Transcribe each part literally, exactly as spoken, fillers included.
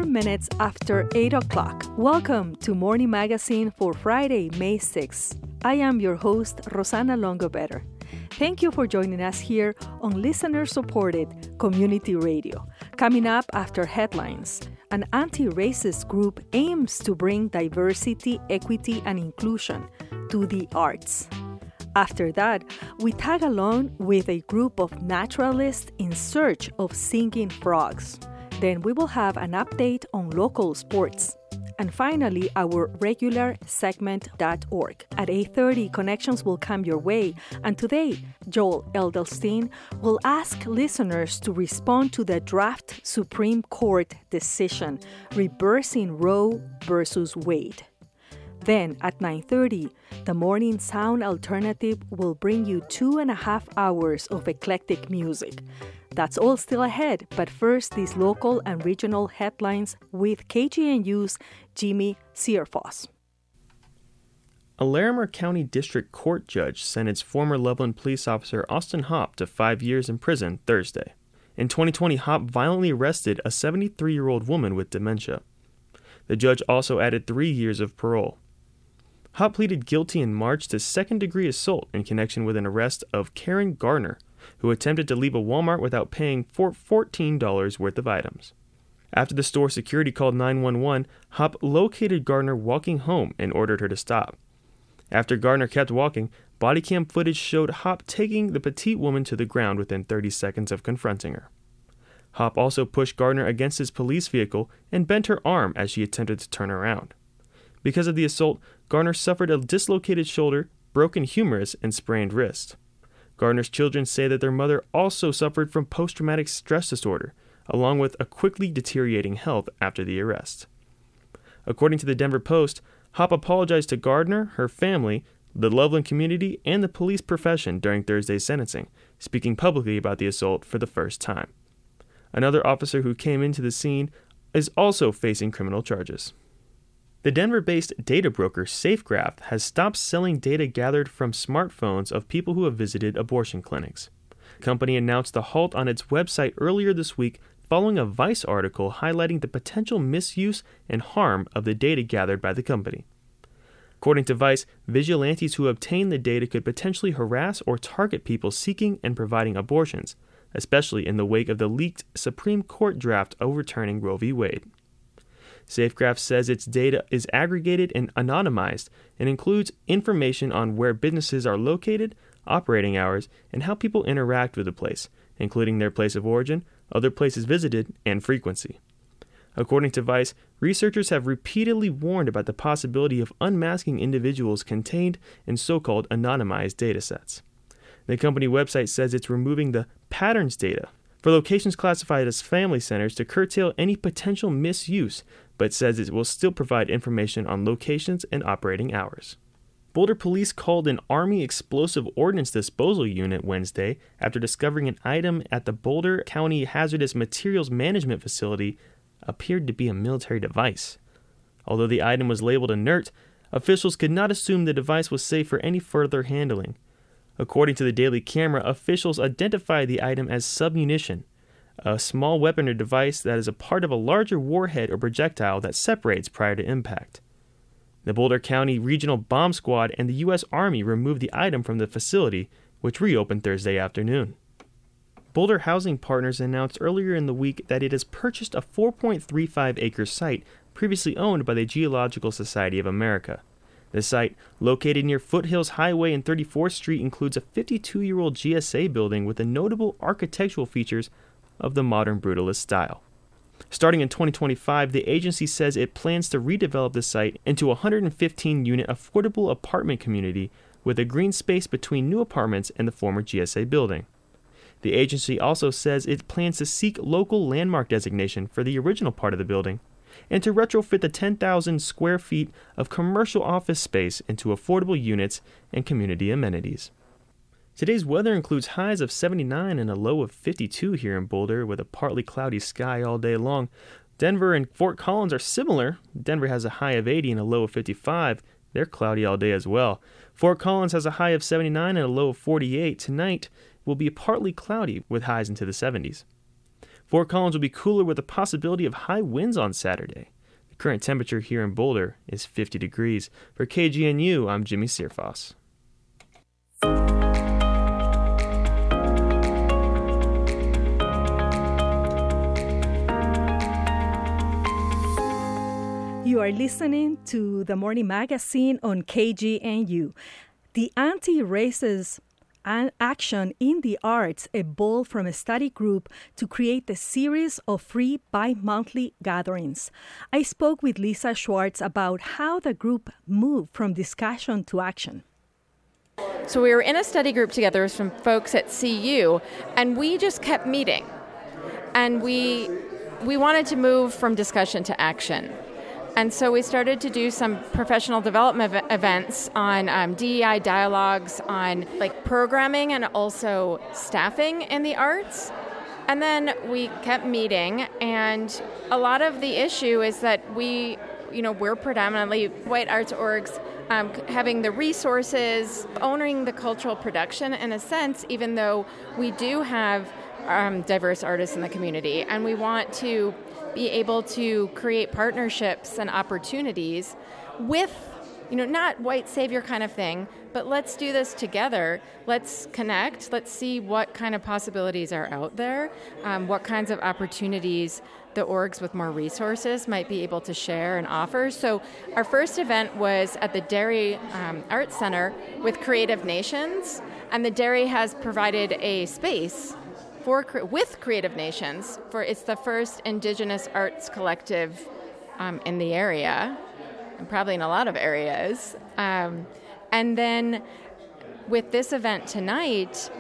seven minutes after eight o'clock. Welcome to Morning Magazine for Friday, May sixth. I am your host, Rosanna Longobetter. Thank you for joining us here on listener-supported community radio. Coming up after headlines, an anti-racist group aims to bring diversity, equity, and inclusion to the arts. After that, we tag along with a group of naturalists in search of singing frogs. Then we will have an update on local sports. And finally, our regular segment dot org. At eight thirty, Connections will come your way. And today, Joel Edelstein will ask listeners to respond to the draft Supreme Court decision reversing Roe versus Wade. Then, at nine thirty, the Morning Sound Alternative will bring you two and a half hours of eclectic music. That's all still ahead, but first, these local and regional headlines with K G N U's Jimmy Searfoss. A Larimer County District Court judge sentenced former Loveland police officer Austin Hopp to five years in prison Thursday. In twenty twenty, Hopp violently arrested a seventy-three-year-old woman with dementia. The judge also added three years of parole. Hopp pleaded guilty in March to second-degree assault in connection with an arrest of Karen Gardner, who attempted to leave a Walmart without paying for fourteen dollars worth of items. After the store security called nine one one, Hopp located Gardner walking home and ordered her to stop. After Gardner kept walking, body cam footage showed Hopp taking the petite woman to the ground within thirty seconds of confronting her. Hopp also pushed Gardner against his police vehicle and bent her arm as she attempted to turn around. Because of the assault, Gardner suffered a dislocated shoulder, broken humerus, and sprained wrist. Gardner's children say that their mother also suffered from post-traumatic stress disorder, along with a quickly deteriorating health after the arrest. According to the Denver Post, Hopp apologized to Gardner, her family, the Loveland community, and the police profession during Thursday's sentencing, speaking publicly about the assault for the first time. Another officer who came into the scene is also facing criminal charges. The Denver-based data broker SafeGraph has stopped selling data gathered from smartphones of people who have visited abortion clinics. The company announced the halt on its website earlier this week following a Vice article highlighting the potential misuse and harm of the data gathered by the company. According to Vice, vigilantes who obtain the data could potentially harass or target people seeking and providing abortions, especially in the wake of the leaked Supreme Court draft overturning Roe v. Wade. SafeGraph says its data is aggregated and anonymized and includes information on where businesses are located, operating hours, and how people interact with the place, including their place of origin, other places visited, and frequency. According to Vice, researchers have repeatedly warned about the possibility of unmasking individuals contained in so-called anonymized datasets. The company website says it's removing the patterns data for locations classified as family centers to curtail any potential misuse, but says it will still provide information on locations and operating hours. Boulder police called an Army Explosive Ordnance Disposal Unit Wednesday after discovering an item at the Boulder County Hazardous Materials Management Facility appeared to be a military device. Although the item was labeled inert, officials could not assume the device was safe for any further handling. According to the Daily Camera, officials identified the item as submunition, a small weapon or device that is a part of a larger warhead or projectile that separates prior to impact. The Boulder County Regional Bomb Squad and the U S Army removed the item from the facility, which reopened Thursday afternoon. Boulder Housing Partners announced earlier in the week that it has purchased a four point three five acre site previously owned by the Geological Society of America. The site, located near Foothills Highway and thirty-fourth Street, includes a fifty-two-year-old G S A building with the notable architectural features of the modern brutalist style. Starting in twenty twenty-five, the agency says it plans to redevelop the site into a one hundred fifteen unit affordable apartment community with a green space between new apartments and the former G S A building. The agency also says it plans to seek local landmark designation for the original part of the building and to retrofit the ten thousand square feet of commercial office space into affordable units and community amenities. Today's weather includes highs of seventy-nine and a low of fifty-two here in Boulder with a partly cloudy sky all day long. Denver and Fort Collins are similar. Denver has a high of eighty and a low of fifty-five. They're cloudy all day as well. Fort Collins has a high of seventy-nine and a low of forty-eight. Tonight will be partly cloudy with highs into the seventies. Fort Collins will be cooler with a possibility of high winds on Saturday. The current temperature here in Boulder is fifty degrees. For K G N U, I'm Jimmy Searfoss. You are listening to the Morning Magazine on K G N U. The Anti-Racist Action in the Arts evolved from a study group to create a series of free bi-monthly gatherings. I spoke with Lisa Schwartz about how the group moved from discussion to action. So we were in a study group together with some folks at C U, and we just kept meeting. And we we wanted to move from discussion to action. And so we started to do some professional development ev- events on um, D E I dialogues, on like programming and also staffing in the arts. And then we kept meeting, and a lot of the issue is that we, you know, we're predominantly white arts orgs, um, having the resources, owning the cultural production in a sense, even though we do have um, diverse artists in the community, and we want to be able to create partnerships and opportunities with, you know, not white savior kind of thing, but let's do this together. Let's connect. Let's see what kind of possibilities are out there, um, what kinds of opportunities the orgs with more resources might be able to share and offer. So our first event was at the Derry um, Arts Center with Creative Nations, and the Derry has provided a space For, with Creative Nations. For it's the first Indigenous arts collective um, in the area, and probably in a lot of areas. Um, and then with this event tonight,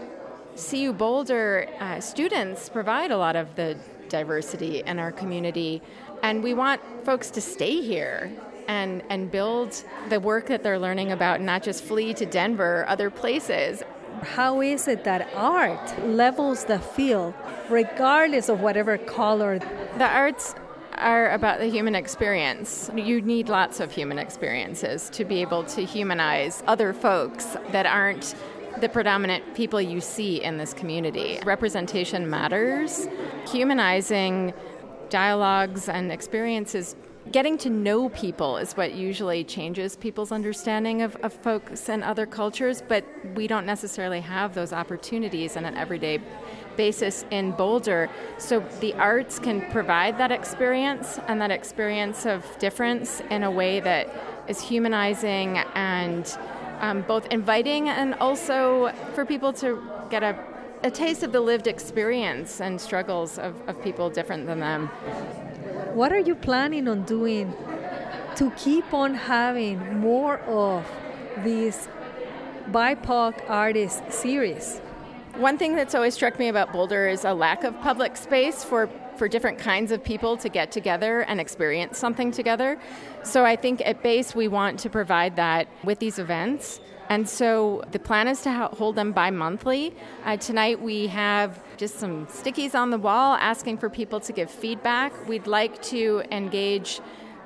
C U Boulder uh, students provide a lot of the diversity in our community, and we want folks to stay here and, and build the work that they're learning about, and not just flee to Denver or other places. How is it that art levels the field regardless of whatever color? The arts are about the human experience. You need lots of human experiences to be able to humanize other folks that aren't the predominant people you see in this community. Representation matters. Humanizing dialogues and experiences, getting to know people is what usually changes people's understanding of, of folks and other cultures, but we don't necessarily have those opportunities on an everyday basis in Boulder. So the arts can provide that experience and that experience of difference in a way that is humanizing and um, both inviting, and also for people to get a, a taste of the lived experience and struggles of, of people different than them. What are you planning on doing to keep on having more of these B I P O C artist series? One thing that's always struck me about Boulder is a lack of public space for, for different kinds of people to get together and experience something together. So I think at base we want to provide that with these events. And so the plan is to ha- hold them bi-monthly. Uh, tonight we have just some stickies on the wall asking for people to give feedback. We'd like to engage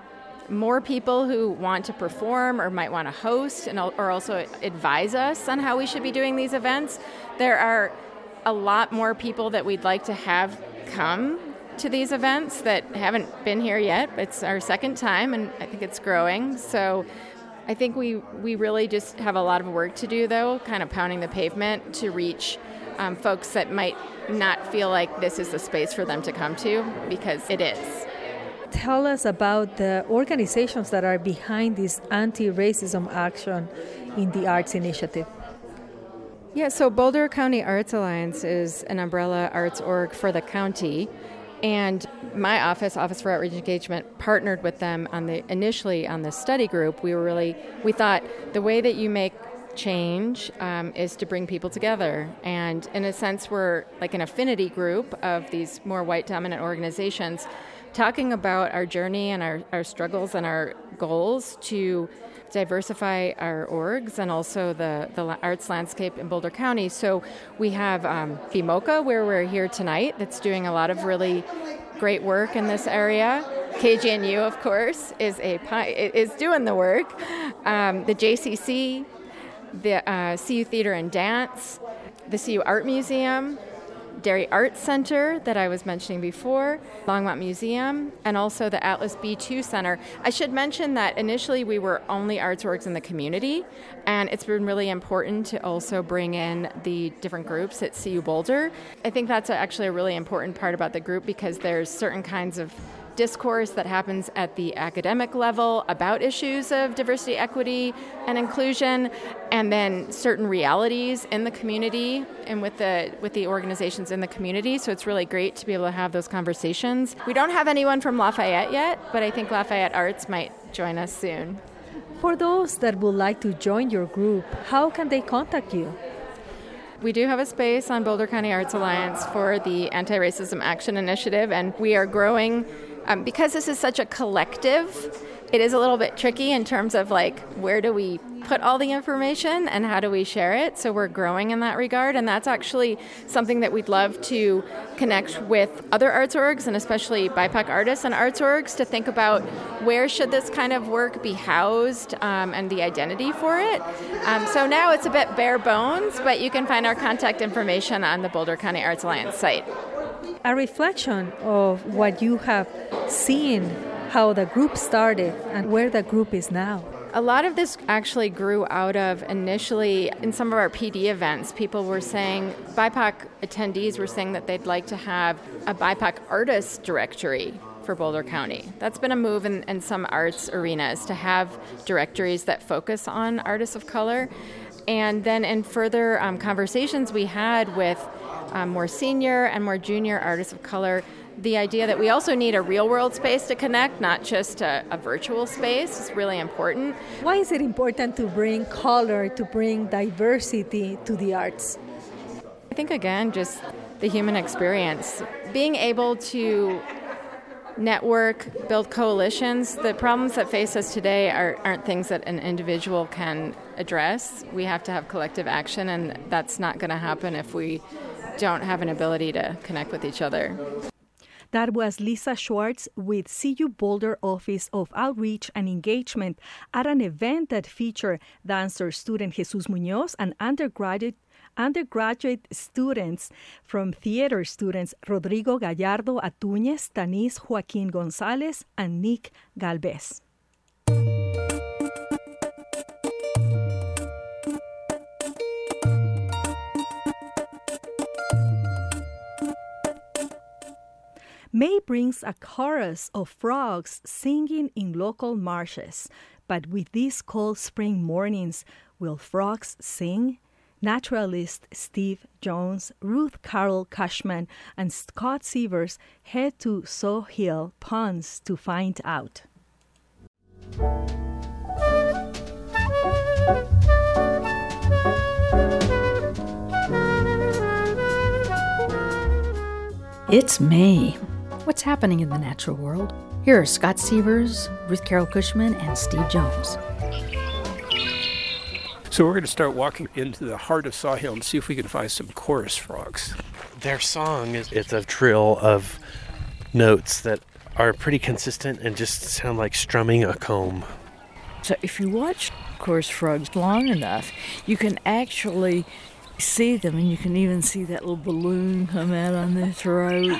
more people who want to perform or might want to host and or also advise us on how we should be doing these events. There are a lot more people that we'd like to have come to these events that haven't been here yet. It's our second time, and I think it's growing. So I think we, we really just have a lot of work to do, though, kind of pounding the pavement to reach um, folks that might not feel like this is the space for them to come to, because it is. Tell us about the organizations that are behind this anti-racism action in the arts initiative. Yeah, so Boulder County Arts Alliance is an umbrella arts org for the county. And my office, Office for Outreach Engagement, partnered with them on the initially on the study group. We were really, we thought the way that you make change um, is to bring people together. And in a sense, we're like an affinity group of these more white dominant organizations talking about our journey and our, our struggles and our goals to diversify our orgs and also the, the arts landscape in Boulder County. So we have um, B M O C A, where we're here tonight, that's doing a lot of really great work in this area. K G N U, of course, is a is doing the work. Um, the J C C, the uh, C U Theater and Dance, the C U Art Museum, Derry Arts Center that I was mentioning before, Longmont Museum, and also the Atlas B two Center. I should mention that initially we were only arts orgs in the community, and it's been really important to also bring in the different groups at C U Boulder. I think that's actually a really important part about the group because there's certain kinds of discourse that happens at the academic level about issues of diversity, equity, and inclusion, and then certain realities in the community and with the with the organizations in the community. So it's really great to be able to have those conversations. We don't have anyone from Lafayette yet, but I think Lafayette Arts might join us soon. For those that would like to join your group, how can they contact you? We do have a space on Boulder County Arts Alliance for the Anti-Racism Action Initiative, and we are growing. Um, because this is such a collective, it is a little bit tricky in terms of like where do we put all the information and how do we share it. So we're growing in that regard, and that's actually something that we'd love to connect with other arts orgs and especially B I P O C artists and arts orgs to think about where should this kind of work be housed um, and the identity for it. Um, so now it's a bit bare bones, but you can find our contact information on the Boulder County Arts Alliance site. A reflection of what you have seen, how the group started and where the group is now. A lot of this actually grew out of initially in some of our P D events. People were saying, B I P O C attendees were saying that they'd like to have a B I P O C artists directory for Boulder County. That's been a move in, in some arts arenas to have directories that focus on artists of color. And then in further um, conversations we had with Um, more senior and more junior artists of color, the idea that we also need a real-world space to connect, not just a, a virtual space, is really important. Why is it important to bring color, to bring diversity to the arts? I think, again, just the human experience. Being able to network, build coalitions. The problems that face us today are, aren't things that an individual can address. We have to have collective action, and that's not going to happen if we don't have an ability to connect with each other. That was Lisa Schwartz with C U Boulder Office of Outreach and Engagement at an event that featured dancer student Jesus Munoz and undergraduate undergraduate students from theater students Rodrigo Gallardo Atuñez, Tanis Joaquin Gonzalez, and Nick Galvez. May brings a chorus of frogs singing in local marshes. But with these cold spring mornings, will frogs sing? Naturalist Steve Jones, Ruth Carol Cashman, and Scott Severs head to Sawhill Ponds to find out. It's May. What's happening in the natural world? Here are Scott Severs, Ruth Carol Cushman, and Steve Jones. So we're going to start walking into the heart of Sawhill and see if we can find some chorus frogs. Their song is it's a trill of notes that are pretty consistent and just sound like strumming a comb. So if you watch chorus frogs long enough, you can actually see them, and you can even see that little balloon come out on their throat.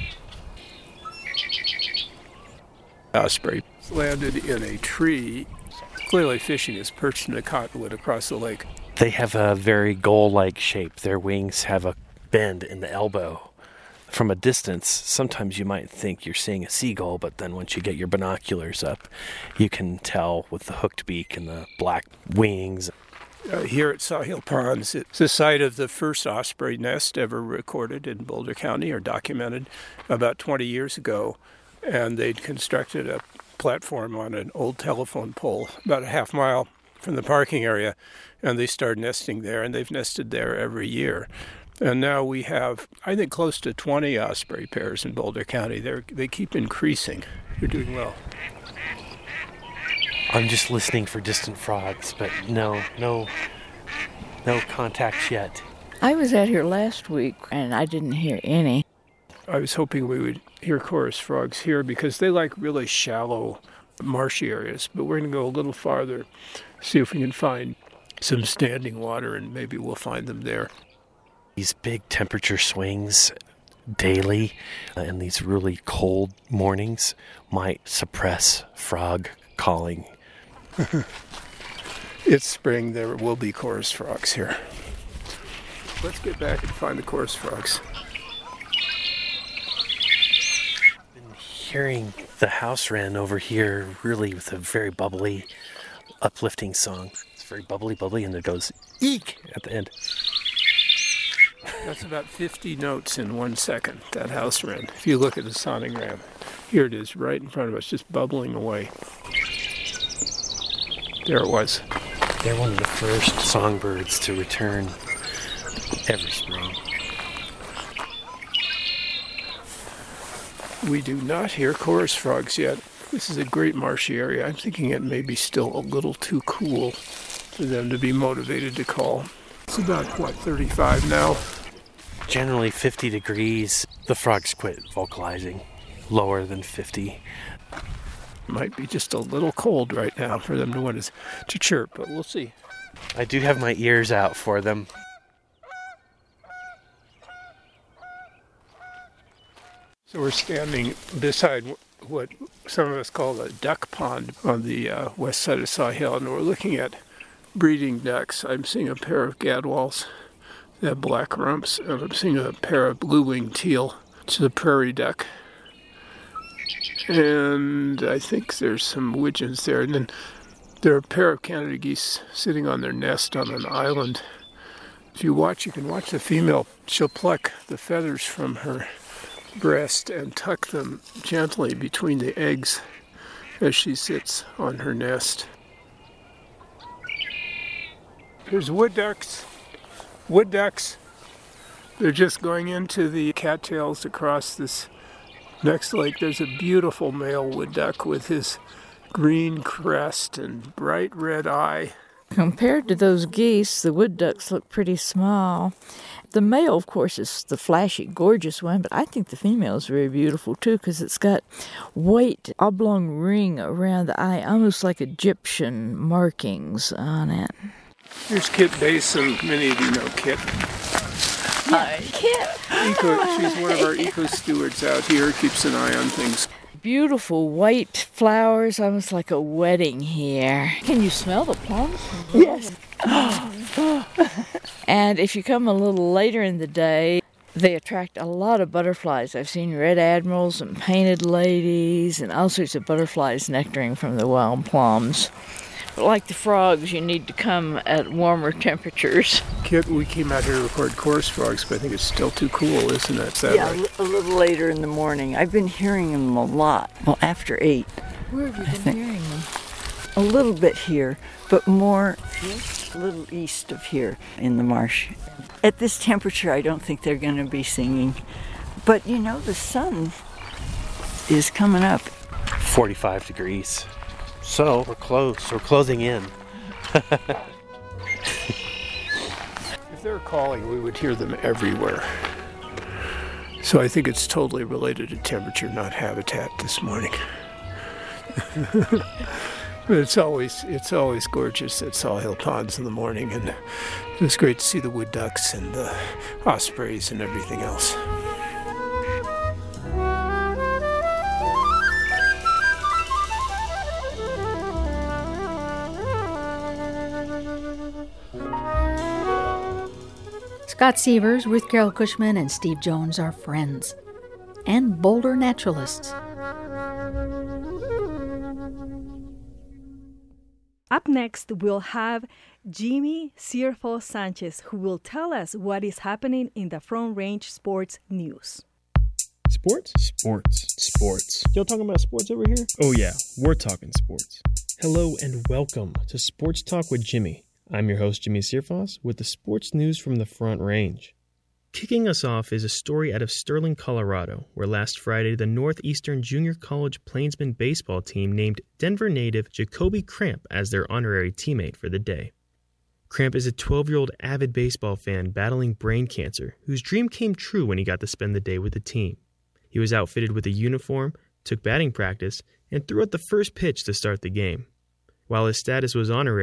Osprey landed in a tree, clearly fishing is perched in a cottonwood across the lake. They have a very gull-like shape. Their wings have a bend in the elbow. From a distance, sometimes you might think you're seeing a seagull, but then once you get your binoculars up, you can tell with the hooked beak and the black wings. Uh, here at Sawhill Ponds, it's the site of the first osprey nest ever recorded in Boulder County or documented about twenty years ago. And they'd constructed a platform on an old telephone pole about a half mile from the parking area, and they started nesting there, and they've nested there every year. And now we have, I think, close to twenty osprey pairs in Boulder County. They they keep increasing. You're doing well. I'm just listening for distant frogs, but no, no, no contacts yet. I was out here last week, and I didn't hear any. I was hoping we would hear chorus frogs here because they like really shallow, marshy areas. But we're going to go a little farther, see if we can find some standing water, and maybe we'll find them there. These big temperature swings daily uh, and these really cold mornings might suppress frog calling. It's spring. There will be chorus frogs here. Let's get back and find the chorus frogs. Been hearing the house wren over here really with a very bubbly, uplifting song. It's very bubbly, bubbly, and it goes eek at the end. That's about fifty notes in one second, that house wren. If you look at the sonogram, here it is right in front of us, just bubbling away. There it was. They're one of the first songbirds to return every spring. We do not hear chorus frogs yet. This is a great marshy area. I'm thinking it may be still a little too cool for them to be motivated to call. It's about, what, thirty-five now? Generally fifty degrees. The frogs quit vocalizing. Lower than fifty. Might be just a little cold right now for them to want to, to chirp, but we'll see. I do have my ears out for them. So we're standing beside what some of us call a duck pond on the uh, west side of Sawhill, and we're looking at breeding ducks. I'm seeing a pair of gadwalls that have black rumps, and I'm seeing a pair of blue-winged teal, which is a prairie duck. And I think there's some widgeons there. And then there are a pair of Canada geese sitting on their nest on an island. If you watch, you can watch the female. She'll pluck the feathers from her breast and tuck them gently between the eggs as she sits on her nest. Here's wood ducks. Wood ducks. They're just going into the cattails across this next lake. There's a beautiful male wood duck with his green crest and bright red eye. Compared to those geese, the wood ducks look pretty small. The male, of course, is the flashy, gorgeous one, but I think the female is very beautiful, too, because it's got white oblong ring around the eye, almost like Egyptian markings on it. Here's Kit Basin. Many of you know Kit. Hi, Kit. Eco, she's one of our eco stewards out here, keeps an eye on things. Beautiful white flowers, almost like a wedding here. Can you smell the plums? Yes. And if you come a little later in the day, they attract a lot of butterflies. I've seen red admirals and painted ladies and all sorts of butterflies nectaring from the wild plums. But like the frogs, you need to come at warmer temperatures. Kit, we came out here to record chorus frogs, but I think it's still too cool, isn't it? Is that yeah, right? a little later in the morning. I've been hearing them a lot. Well, after eight. Where have you been hearing them? A little bit here, but more a little east of here in the marsh. At this temperature, I don't think they're going to be singing. But, you know, the sun is coming up. forty-five degrees. So we're close. We're closing in. If they were calling, we would hear them everywhere. So I think it's totally related to temperature, not habitat this morning. But it's always it's always gorgeous at Sawhill Ponds in the morning, and it was great to see the wood ducks and the ospreys and everything else. Scott Sievers, Ruth Carol Cushman, and Steve Jones are friends and Boulder naturalists. Up next, we'll have Jimmy Cienfuegos Sanchez, who will tell us what is happening in the Front Range sports news. Sports? Sports. Sports. Y'all talking about sports over here? Oh yeah, we're talking sports. Hello and welcome to Sports Talk with Jimmy. I'm your host, Jimmy Cienfuegos, with the sports news from the Front Range. Kicking us off is a story out of Sterling, Colorado, where last Friday the Northeastern Junior College Plainsman baseball team named Denver native Jacoby Cramp as their honorary teammate for the day. Cramp is a twelve-year-old avid baseball fan battling brain cancer whose dream came true when he got to spend the day with the team. He was outfitted with a uniform, took batting practice, and threw out the first pitch to start the game. While his status was honorary,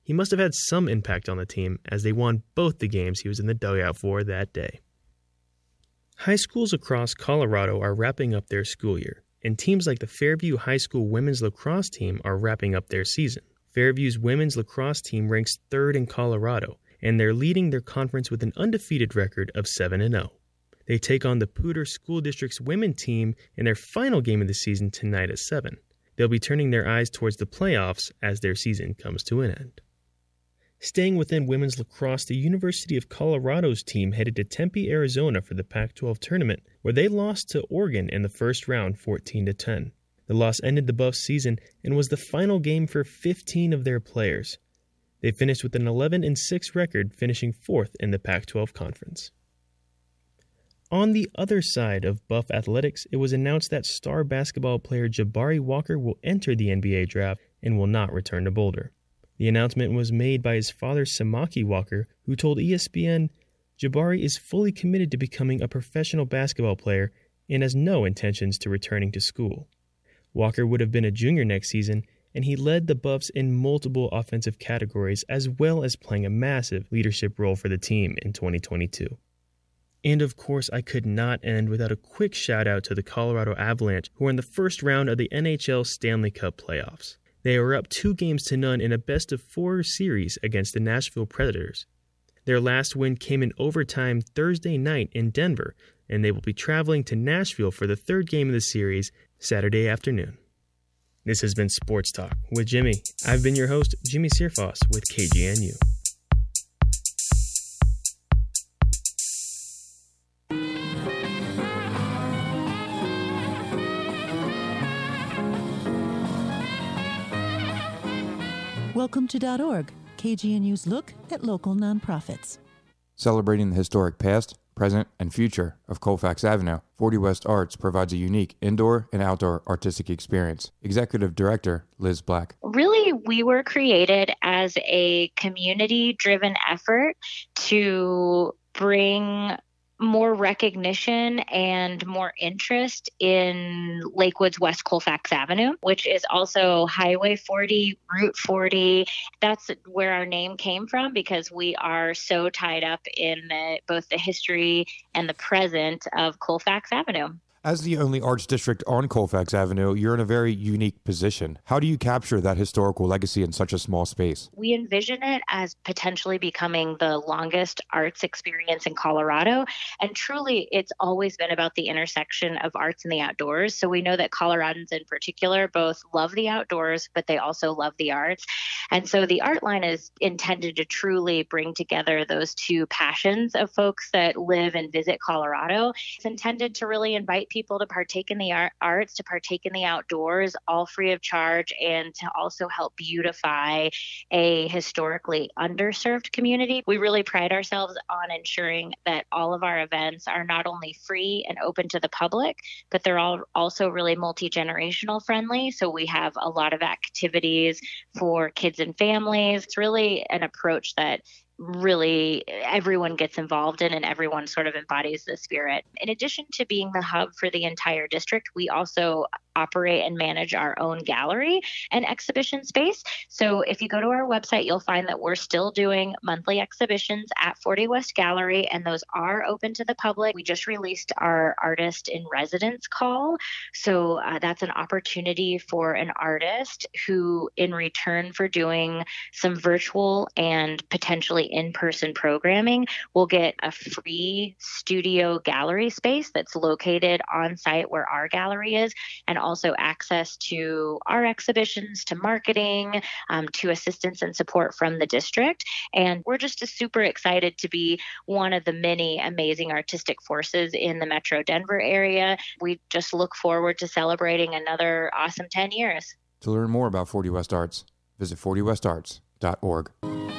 He must have had some impact on the team, as they won both the games he was in the dugout for that day. High schools across Colorado are wrapping up their school year, and teams like the Fairview High School women's lacrosse team are wrapping up their season. Fairview's women's lacrosse team ranks third in Colorado, and they're leading their conference with an undefeated record of seven and oh. They take on the Poudre School District's women's team in their final game of the season tonight at seven. They'll be turning their eyes towards the playoffs as their season comes to an end. Staying within women's lacrosse, the University of Colorado's team headed to Tempe, Arizona for the Pac twelve tournament, where they lost to Oregon in the first round fourteen to ten. The loss ended the Buffs' season and was the final game for fifteen of their players. They finished with an eleven and six record, finishing fourth in the Pac twelve conference. On the other side of Buff Athletics, it was announced that star basketball player Jabari Walker will enter the N B A draft and will not return to Boulder. The announcement was made by his father, Samaki Walker, who told E S P N, "Jabari is fully committed to becoming a professional basketball player and has no intentions to returning to school." Walker would have been a junior next season, and he led the Buffs in multiple offensive categories as well as playing a massive leadership role for the team in twenty twenty-two. And of course, I could not end without a quick shout out to the Colorado Avalanche, who are in the first round of the N H L Stanley Cup playoffs. They are up two games to none in a best-of-four series against the Nashville Predators. Their last win came in overtime Thursday night in Denver, and they will be traveling to Nashville for the third game of the series Saturday afternoon. This has been Sports Talk with Jimmy. I've been your host, Jimmy Searfoss with K G N U. Welcome to .org, K G N U's look at local nonprofits. Celebrating the historic past, present, and future of Colfax Avenue, forty West Arts provides a unique indoor and outdoor artistic experience. Executive Director Liz Black. Really, we were created as a community-driven effort to bring more recognition and more interest in Lakewood's West Colfax Avenue, which is also Highway forty, Route forty. That's where our name came from, because we are so tied up in the, both the history and the present of Colfax Avenue. As the only arts district on Colfax Avenue, you're in a very unique position. How do you capture that historical legacy in such a small space? We envision it as potentially becoming the longest arts experience in Colorado. And truly, it's always been about the intersection of arts and the outdoors. So we know that Coloradans in particular both love the outdoors, but they also love the arts. And so the art line is intended to truly bring together those two passions of folks that live and visit Colorado. It's intended to really invite people people to partake in the art, arts, to partake in the outdoors, all free of charge, and to also help beautify a historically underserved community. We really pride ourselves on ensuring that all of our events are not only free and open to the public, but they're all also really multi-generational friendly. So we have a lot of activities for kids and families. It's really an approach that really everyone gets involved in and everyone sort of embodies the spirit. In addition to being the hub for the entire district, we also operate and manage our own gallery and exhibition space. So if you go to our website, you'll find that we're still doing monthly exhibitions at forty West Gallery, and those are open to the public. We just released our artist in residence call. So uh, that's an opportunity for an artist who, in return for doing some virtual and potentially in-person programming, will get a free studio gallery space that's located on site where our gallery is, and also access to our exhibitions, to marketing, um, to assistance and support from the district. And we're just super excited to be one of the many amazing artistic forces in the Metro Denver area. We just look forward to celebrating another awesome ten years. To learn more about forty West Arts, visit forty west arts dot org.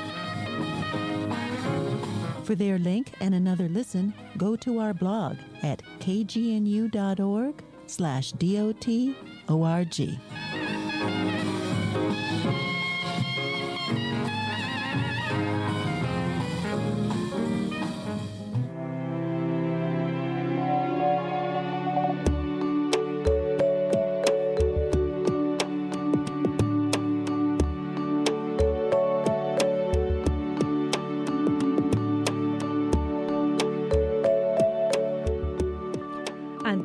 For their link and another listen, go to our blog at k g n u dot org slash D O T O R G.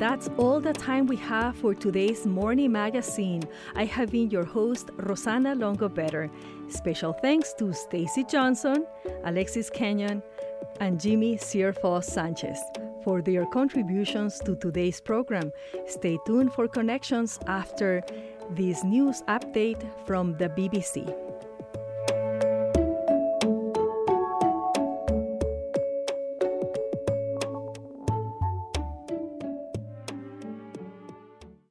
that's all the time we have for today's Morning Magazine. I have been your host, Rosanna Longo-Better. Special thanks to Stacy Johnson, Alexis Kenyon, and Jimmy Cierfos Sanchez for their contributions to today's program. Stay tuned for connections after this news update from the B B C.